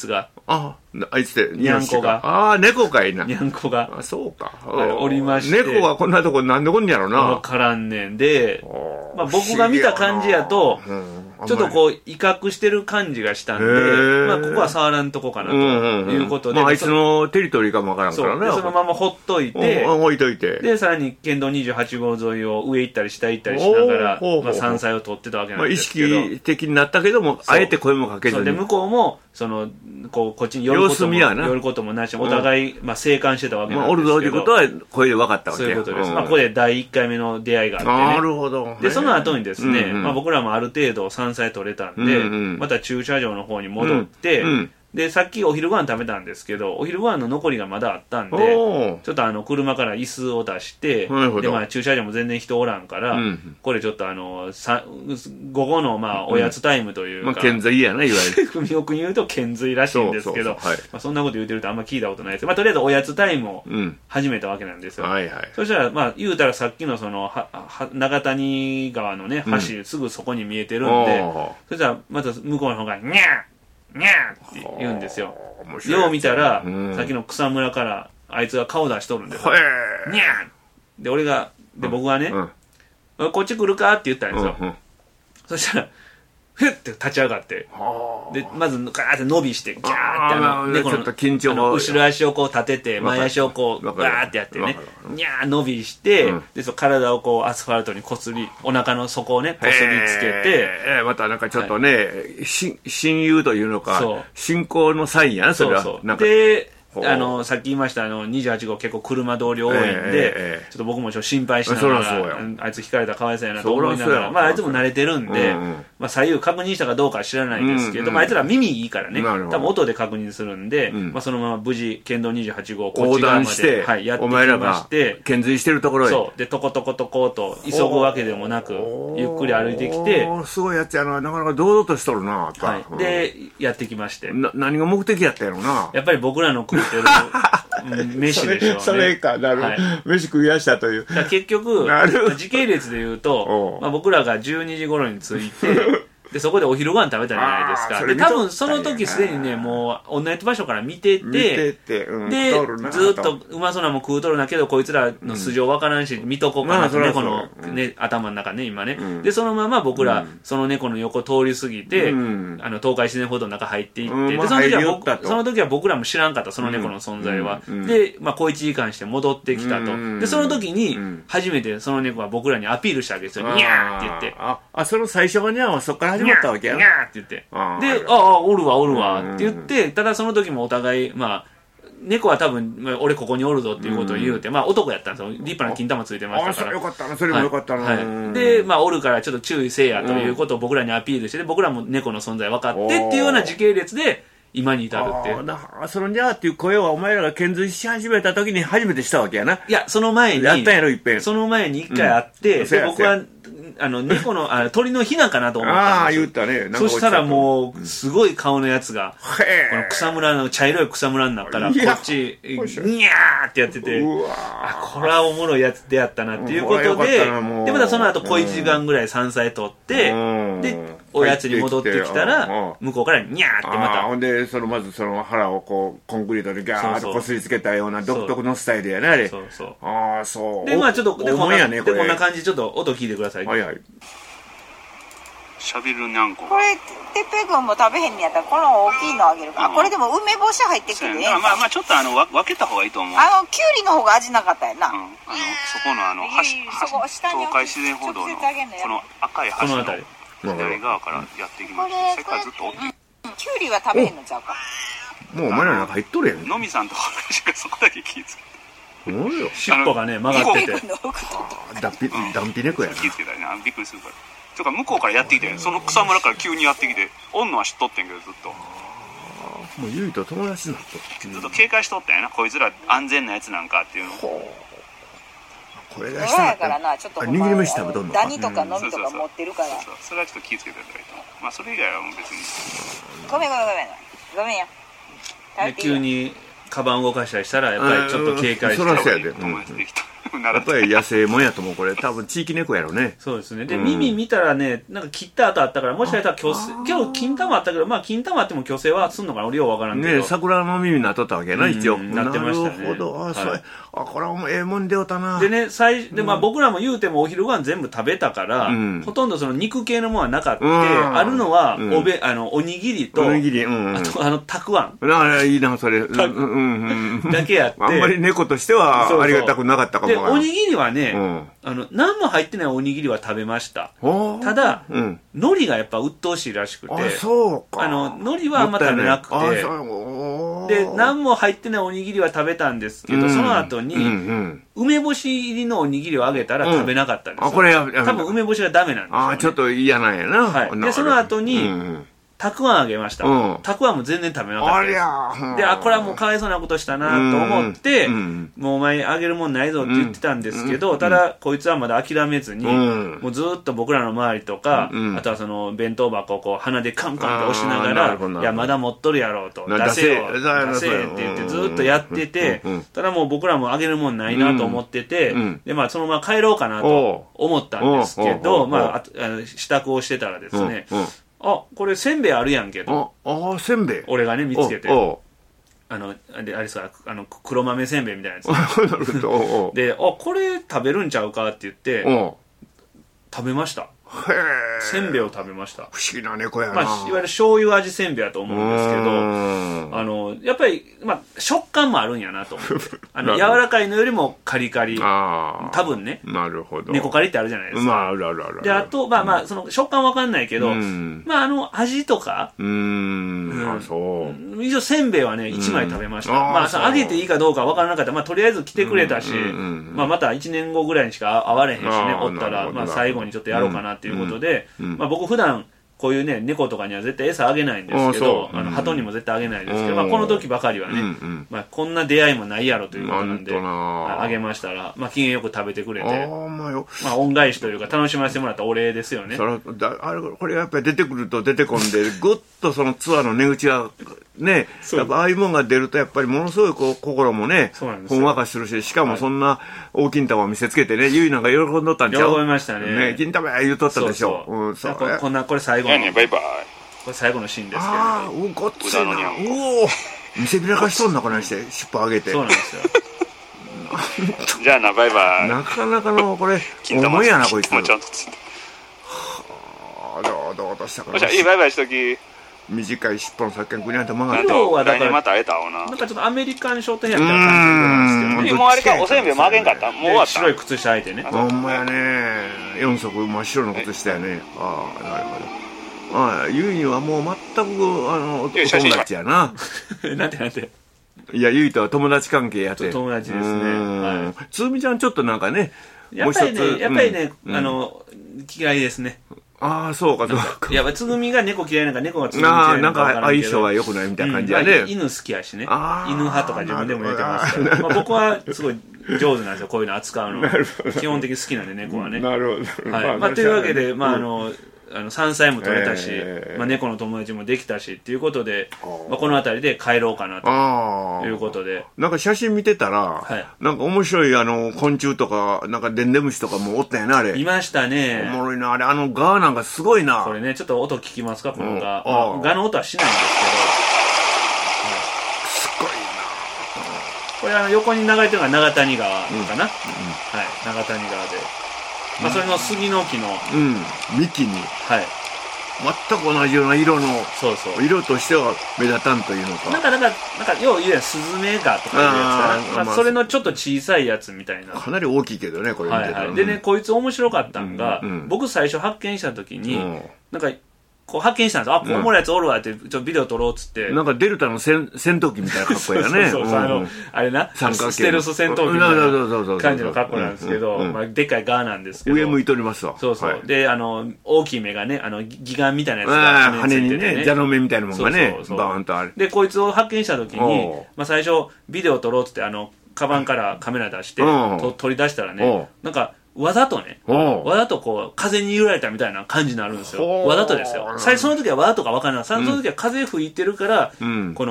あいつってにゃんこがああ猫かいなにゃんこがあそうかおりまして猫がこんなとこなんでこんねやろな分からんねんで、まあ、僕が見た感じやとちょっとこう威嚇してる感じがしたんで、まあ、ここは触らんとこかなということで、 まあ、あいつのテリトリーかもわからんからねそのままほっといて置いといてでさらに県道28号沿いを上行ったり下行ったりしながら、まあ、山菜を取ってたわけなんですけど、 まあ、意識的になったけどもあえて声もかけずにで向こうもこっちに寄ることもなしお互い、まあ、静観してたわけなんですけど、 おるぞということは声で分かったわけそういうことです、まあ、ここで第1回目の出会いがあってねなるほどでその後にですね、まあ、僕らもある程度山菜取れたんで、また駐車場の方に戻って、でさっきお昼ご飯食べたんですけどお昼ご飯の残りがまだあったんでちょっと車から椅子を出してで、まあ、駐車場も全然人おらんから、これちょっと午後のまあおやつタイムというか、 まあ、剣髄やないわゆる文雄君言うと剣髄らしいんですけどそんなこと言うてるとあんま聞いたことないです、まあ、とりあえずおやつタイムを始めたわけなんですよ、そしたらまあ言うたらさっきの長谷川のね橋、すぐそこに見えてるんでそしたらまた向こうの方がニャーにゃーって言うんですよ。よう見たら、さっきの草むらからあいつが顔出しとるんですよ。にゃーで、僕はね、こっち来るかって言ったんですよ。そしたら、ふって立ち上がって、で、まずガーって伸びして、ギャーって猫の後ろ足をこう立てて、前足をこう、ガーってやってね、にゃー伸びして、で、体をこうアスファルトにこすり、お腹の底をね、こすりつけて、 またなんかちょっとね、親友というのか、信仰のサインやな、それは。 で、さっき言いました28号結構車通り多いんで、ちょっと僕もちょっと心配しながらあいつ引かれたらかわいそうやなと思いながら、まああいつも慣れてるんで、まあ左右確認したかどうかは知らないですけど、まああいつら耳いいからね、多分音で確認するんで、まあそのまま無事県道28号こっち側までやってきまして、 懸垂してるところへそうでトコトコトコと急ぐわけでもなくゆっくり歩いてきて、 すごいやつやな、なかなか堂々としとるな、 でやってきまして、 何が目的やったやろな。 やっぱり僕らの食ってる飯でしょうね。 それかなる、飯食いやしたという。 結局時系列で言うと、まあ、僕らが12時頃に着いてでそこでお昼ご飯食べたじゃないですか。で多分その時すでにねもう同じ場所から見てて、でずっとうまそうなもん食うとるんだけどこいつらの素性わからんし見とこうかなと猫のね頭の中ね今ね、でそのまま僕らその猫の横通り過ぎて東海自然歩道の中入っていって、でその時は僕らも知らんかったその猫の存在は。でまあ小1時間して戻ってきたと。でその時に初めてその猫は僕らにアピールしたわけですよ。ニャーって言って、 その最初はねそっから始まったわけや。 ニャーって言って、でおるわって言って、ただその時もお互いまあ猫は多分俺ここにおるぞっていうことを言うて、まあ男やったんですよ。立派な金玉ついてましたから。 よかったな、それもよかったな。 でまあおるからちょっと注意せえやということを僕らにアピールして、僕らも猫の存在分かってっていうような時系列で今に至るっていう。 そのにゃーっていう声はお前らが懸垂し始めた時に初めてしたわけやな。 いやその前にやったんやろいっぺん。 その前に一回あって、で僕は猫の鳥のヒナかなと思ったんですよ。 言ったね。 そしたらもうすごい顔のやつがこの草むらの茶色い草むらの中からこっちにゃーってやってて、これはおもろいやつ出会ったなっていうことで、でまたその後小1時間ぐらい山菜取ってでおやつに戻ってきたら向こうからにゃーってまたほんでまずその腹をこうコンクリートでガーッとこすりつけたような独特のスタイルやねあれ。そうでまあちょっとでこんな感じちょっと音聞いてください。 しゃべるにゃんこ。 これてっぺい君も食べへんのやったらこの大きいのあげるから、これでも梅干し入ってきてね。 まあちょっと分けた方がいいと思う。 きゅうりの方が味なかったやな。 そこの東海自然歩道のこの赤い橋の左側からやっていきましょう。それからずっときゅうりは食べへんのちゃうか。 もうお前らなんか入っとるやん。 のみさんと話がそこだけ気ぃつけて。 尻尾がね曲がっててダンピ猫やな。 気ぃつけたりな、びっくりするから。とか向こうからやってきて、その草むらから急にやってきて、おんのは知っとってんけどずっと。 もうゆいと友達になっと。 ずっと警戒しとったんやな、こいつら安全なやつなんかっていうのを。 これがしたやからな、ちょっと握り飯食べとんのか。 ダニとかノミとか持ってるから。 それはちょっと気ぃつけていただいて。まあそれ以外はもう別に。 ごめんや。 急にカバン動かしたりしたらやっぱりちょっと警戒して。 そらそうやで。 友達できた。 やっぱり野生もんやと思う。これ多分地域猫やろね。 そうですね。で、耳見たらね、なんか切った跡あったから、もしかしたら虚勢、今日金玉あったけど、まあ金玉あっても虚勢はすんのかな、俺ようわからんけど。 ね、桜の耳になっとったわけやな、一応。 なってましたね。 なるほど。これはもうええもん出よったな。 でね、まあ僕らも言うてもお昼ご飯全部食べたから、ほとんどその肉系のものはなかった。あるのは、おにぎりと、あとたくあん。 あいいな、それ。 だけやって。 あんまり猫としてはありがたくなかったかも。 で、おにぎりはね、何も入ってないおにぎりは食べました。ただ、海苔がやっぱ鬱陶しいらしくて、 そうか。 海苔はあんま食べなくて、で、何も入ってないおにぎりは食べたんですけど、その後に、梅干し入りのおにぎりをあげたら食べなかったんですよ。 これ多分梅干しがダメなんですよね。 ちょっと嫌なんやな。 はい。で、その後に、たくあんあげました。たくあんも全然食べなかったです。で、これはもうかわいそうなことしたなと思って、もうお前あげるもんないぞって言ってたんですけど、ただ、こいつはまだ諦めずに、もうずっと僕らの周りとか、あとはその弁当箱をこう鼻でカンカンって押しながら、いや、まだ持っとるやろうと、出せよ、出せって言ってずっとやってて、ただもう僕らもあげるもんないなと思ってて、で、まあそのまま帰ろうかなと思ったんですけど、まあ、支度をしてたらですね、これせんべいあるやんけど。 せんべい俺がね、見つけて。あれさ、黒豆せんべいみたいなやつ。で、これ食べるんちゃうかって言って、食べました。せんべいを食べました。 不思議な猫やな。 まあ、いわゆる醤油味せんべいやと思うんですけど、やっぱり、まあ、食感もあるんやなと思って。柔らかいのよりもカリカリ。多分ね。 なるほど。 猫カリってあるじゃないですか。 まあ、ある。 で、あと、まあ、その食感わかんないけど、まあ、味とか、 そう。 一応せんべいはね、1枚食べました。まあ、あげていいかどうかわからなかった。まあ、とりあえず来てくれたし、まあ、また1年後ぐらいにしか会われへんしね、おったら、まあ、最後にちょっとやろうかなっていうことで、まあ、僕普段、こういうね、猫とかには絶対餌あげないんですけど、鳩にも絶対あげないですけど、まあ、この時ばかりはね、まあ、こんな出会いもないやろということなんで、あげましたら、まあ、機嫌よく食べてくれて、まあ、恩返しというか、楽しませてもらったお礼ですよね。 これがやっぱり出てくると出てこんで、ぐっとそのツアーの値打ちが、ね、やっぱああいうもんが出ると、やっぱりものすごいこう心もね、ほんわかするし、しかもそんな大金玉を見せつけてね、ゆいなんか喜んどったんちゃう？ 喜びましたね。 金玉言うとったでしょ。 これ最後の。 バイバイ。 これ最後のシーンですけど。 ごっついな。見せびらかしとんな、このして、尻尾上げて。 そうなんですよ。 じゃあな、バイバイ。 なかなかの、これ、重いやな、こいつ。どうとしたかな。 いいバイバイしとき。 短い尻尾の先にグニャンと曲がって。 今日はだから、 また会えたわな。 なんかちょっとアメリカンショートヘアみたいな感じなんですけどね。 もうあれか、おせんべいもあげんかった？もう終わった。 白い靴下履いてね。 ほんまやね。4足真っ白の靴下やね。なるほど。ゆいにはもう全く、お友達やな。 なんて。 いや、ゆいとは友達関係やって。 友達ですね。 つーみちゃんちょっとなんかね、 やっぱりね、嫌いですね。 そうか、そうか。いや、つぐみが猫嫌いなんか猫がつぐみ嫌いなんかなんか相性は良くないみたいな感じやね。 犬好きやしね。犬派とか自分でも言ってますから。僕はすごい上手なんですよ、こういうの扱うの。基本的に好きなんで、猫はね。 なるほど。 はい。というわけで、山菜も取れたし、猫の友達もできたしっていうことで、この辺りで帰ろうかなということで。 なんか写真見てたら、なんか面白い昆虫とか、なんかデンデムシとかもおったんやな、あれ。 いましたね。 おもろいな、あれ、ガーなんかすごいな。 これね、ちょっと音聞きますか、このガー。ガーの音はしないんですけど。すごいな。これ横に流れてるのが長谷川かな。はい、長谷川で。それの杉の木の幹に、全く同じような色の、色としては目立たんというのか。 なんかよう言うやん、スズメガとかいうやつかな。それのちょっと小さいやつみたいな。 かなり大きいけどね、これ見てたら。 でね、こいつ面白かったんが、僕最初発見した時に、なんか、こう発見したんですよ。こうおもろいやつおるわって、ちょっとビデオ撮ろうっつって。 なんかデルタの戦闘機みたいな格好やね。 あれな、ステルス戦闘機みたいな感じの格好なんですけど、でっかいガーなんですけど。 上向いておりますわ。 そう。で、大きい目がね、義眼みたいなやつが羽にね、蛇の目みたいなもんがね、バーンとある。 で、こいつを発見した時に、最初、ビデオ撮ろうっつって、カバンからカメラ出して、取り出したらね、なんか、わざとこう、風に揺られたみたいな感じになるんですよ。わざとですよ。その時はわざとか分からない。その時は風吹いてるから、この、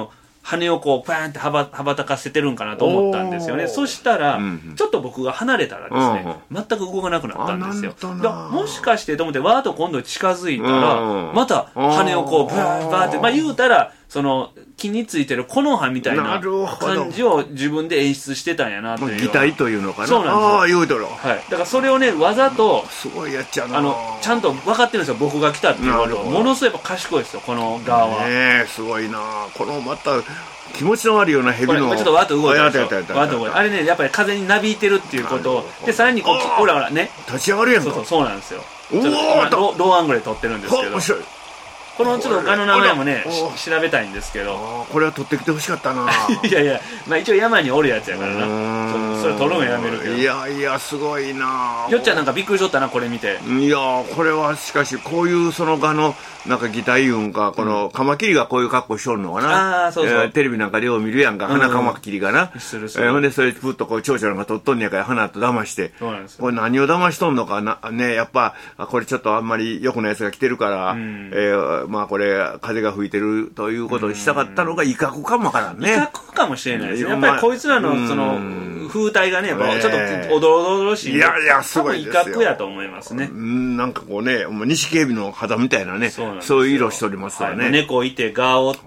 羽をこうパーンって羽ばたかせてるんかなと思ったんですよね。そしたら、ちょっと僕が離れたらですね、全く動かなくなったんですよ。もしかしてと思ってわーっと今度近づいたら、また羽をこうバーって、まあ言うたらその木についてる木の葉みたいな感じを自分で演出してたんやなという。 擬態というのかな。 そうなんですよ。 ああ、言うとる。 はい。だからそれをね、わざと、 すごいやっちゃうな。 ちゃんと分かってるんですよ、僕が来たっていうことを。ものすごいやっぱ賢いですよ、この側は。 ねえ、すごいな。このまた、気持ちの悪いような蛇の。 ちょっとわーっと動いたでしょ。わーっと動いた。あれね、やっぱり風になびいてるっていうことを。で、さらにこう、ほらね。 立ち上がるやんか。 そうなんですよ。ちょっとローアングルで撮ってるんですけど。面白い。このちょっと他の名前もね調べたいんですけど、 これは取ってきてほしかったな。 いやいや、まあ一応山におるやつやからな。それ取るのやめるけど。 いやいや、すごいな。 よっちゃんなんかびっくりしとったな、これ見て。 いやこれはしかしこういうその画のなんか擬態いうんか、このカマキリがこういう格好しとるのかな。 ああ、そうそう。 テレビなんかでよう見るやんか、花カマキリがな。ほんでそれふっとこう蝶々なんか取っとんねやから花と騙して。 そうなんですよ。 これ何を騙しとんのかなね、やっぱこれちょっとあんまり良くないやつが来てるから、まあこれ風が吹いてるということにしたかったのが威嚇かもわからんね。 威嚇かもしれないですね。やっぱりこいつらのその風体がね、ちょっとおどろおどろしい。 いやいや、すごいですよ。 威嚇やと思いますね。 なんかこうね、錦蛇の肌みたいなね、そういう色しておりますわね。 猫いて、ガーおって、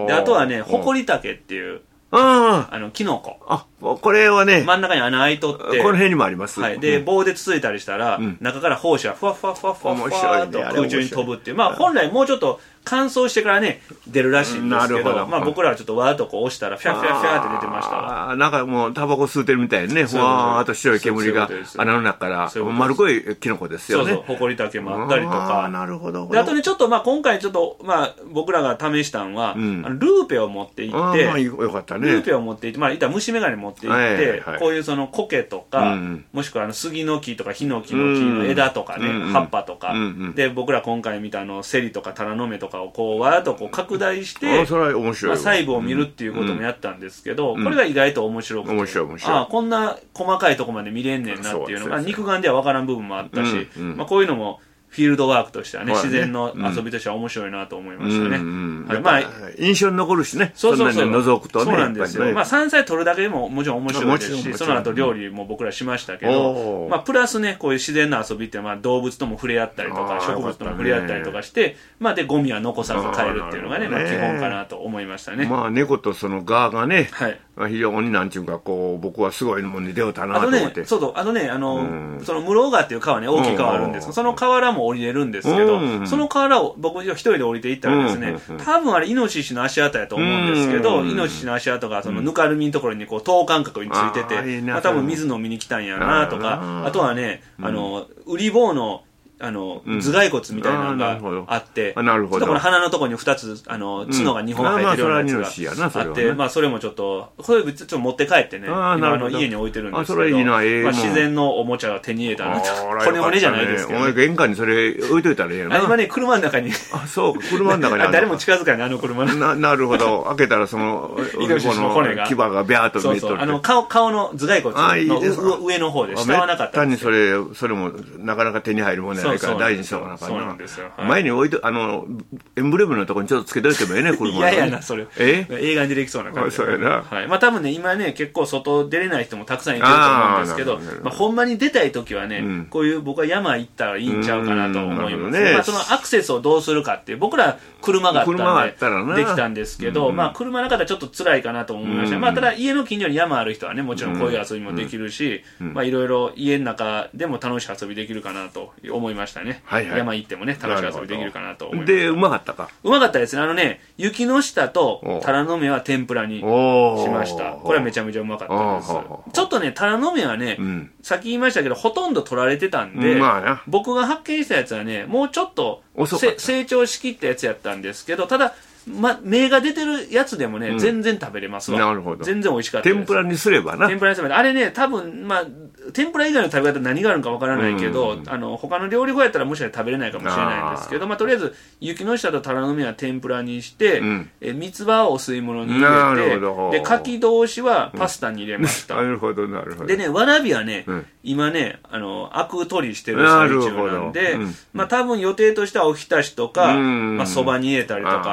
で、あとはね、ホコリタケっていう、キノコ。 あ、これはね、 真ん中に穴開いとって、 この辺にもあります。 はい。で、棒でつついたりしたら、中から胞子がふわふわふわふわふわと空中に飛ぶっていう。まあ、本来もうちょっと乾燥してからね、出るらしいんですけど、まあ僕らはちょっとわーっとこう押したら、フャフャフャって出てましたわ。 なんかもう、タバコ吸うてるみたいにね、ふわーっと白い煙が穴の中から、丸っこいキノコですよね。 そうそう、ホコリタケもあったりとか。 なるほど。 で、あとね、ちょっとまあ今回ちょっと、まあ僕らが試したんは、ルーペを持って行って、 よかったね。 ルーペを持って行って、まあ、いったら虫眼鏡持って行って、こういうその苔とか、もしくは杉の木とかヒノキの木の枝とかね、葉っぱとか、で、僕ら今回見たセリとかタラの芽とかをこう、わーっとこう拡大して、細部を見るっていうこともやったんですけど、これが意外と面白くて、ああ、こんな細かいとこまで見れんねんなっていうのが、肉眼では分からん部分もあったし、まあこういうのも、フィールドワークとしてはね、自然の遊びとしては面白いなと思いましたね。 まあ、印象に残るしね。 そうそうそう。 覗くとね。 そうなんですよ。まあ、山菜取るだけでももちろん面白いですし、その後料理も僕らしましたけど、まあ、プラスね、こういう自然な遊びって、まあ、動物とも触れ合ったりとか、植物とも触れ合ったりとかして、まあ、で、ゴミは残さず帰るっていうのがね、まあ、基本かなと思いましたね。 まあ、猫とそのガーがね、非常になんちゅうか、こう、僕はすごいもんに出ようたなと思って。 そうそう、その室川っていう川ね、大きい川あるんですけど、その河原も降りれるんですけど、その河原を僕一人で降りていったらですね、多分あれイノシシの足跡やと思うんですけど、イノシシの足跡がそのぬかるみのところにこう等間隔についてて、まあ多分水飲みに来たんやなとか、あとはね、ウリボウの頭蓋骨みたいなのがあって、ちょっとこの鼻のところに2つ、角が2本生えてるようなやつがあって、まあそれもちょっと、これちょっと持って帰ってね、今家に置いてるんですけど、まあ自然のおもちゃが手に入れたなと。これもねじゃないですけど。 お前玄関にそれ置いといたらええやな。 今ね、車の中に。 あ、そうか、車の中にある。 誰も近づかない、車の。 なるほど。開けたらその、 イノシシの骨が。 牙がビャーっと見えとる。 顔の頭蓋骨の上の方で、下はなかったんですよ。 単にそれもなかなか手に入るもんじゃないから大事にしようかな。 そうなんですよ。 前に置いて、エンブレムのところにちょっとつけといてもええね、車。 嫌やな、それ。映画に出てきそうな感じ。 そうやな。 はい。まあ多分ね、今ね、結構外出れない人もたくさんいると思うんですけど、まあほんまに出たい時はね、こういう僕は山行ったらいいんちゃうかなと思います。まあそのアクセスをどうするかっていう、僕ら車があったんで、できたんですけど、まあ車なかったらちょっと辛いかなと思いました。まあただ家の近所に山ある人はね、もちろんこういう遊びもできるし、まあいろいろ家の中でも楽しい遊びできるかなと思いましたね。山行ってもね、楽しい遊びできるかなと思います。 で、うまかったか。 うまかったですね。雪の下とタラの芽は天ぷらにしました。これはめちゃめちゃうまかったです。ちょっとね、タラの芽はね、さっき言いましたけど、ほとんど取られてたんで、僕が発見したやつはね、もうちょっと成長しきったやつやったんですけど、ただ、芽が出てるやつでもね、全然食べれますわ。 なるほど。 全然美味しかったです。 天ぷらにすればな。 天ぷらにすれば。あれね、多分、まあ、天ぷら以外の食べ方何があるのかわからないけど、他の料理法やったらもしかしたら食べれないかもしれないんですけど、まあ、とりあえず、雪の下とタラの芽は天ぷらにして、三つ葉をお吸い物に入れて、で、かき通しはパスタに入れました。 なるほど、なるほど。 でね、わらびはね、今ね、アク取りしてる最中なんで、まあ、多分予定としてはおひたしとか、まあ、そばに入れたりとか、まあ、作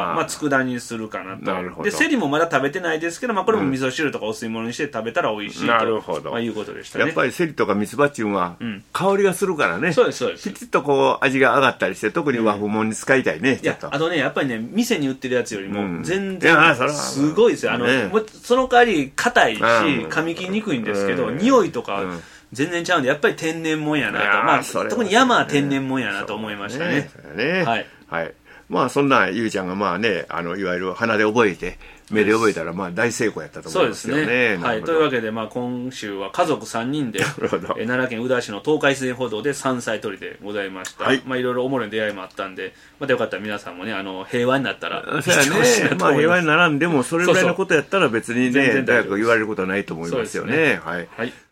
佃煮にするかなと。 なるほど。 で、セリもまだ食べてないですけど、まあ、これも味噌汁とかお吸い物にして食べたら美味しいと、 なるほど。 まあ、いうことでしたね。 やっぱりセリとかミツバチュンは、香りがするからね。 そうです、そうです。 きちっとこう、味が上がったりして、特に和風もんに使いたいね、 いや、あとね、やっぱりね、店に売ってるやつよりも、全然、すごいですよ。その代わり、硬いし、噛み切りにくいんですけど、匂いとか、全然ちゃうんで、やっぱり天然もんやなと。まあ、特に山は天然もんやなと思いましたね。 はい。はい。まあ、そんなゆうちゃんがまあね、いわゆる鼻で覚えて、目で覚えたら、まあ、大成功やったと思いますよね。そうですね。 はい。というわけで、まあ、今週は家族3人で、奈良県宇陀市の東海自然歩道で山菜採りでございました。はい。まあ、いろいろおもろい出会いもあったんで、またよかったら皆さんもね、平和になったら。 そうやね。まあ、平和にならんでも、それぐらいのことやったら別にね、大学言われることはないと思いますよね。はい。はい。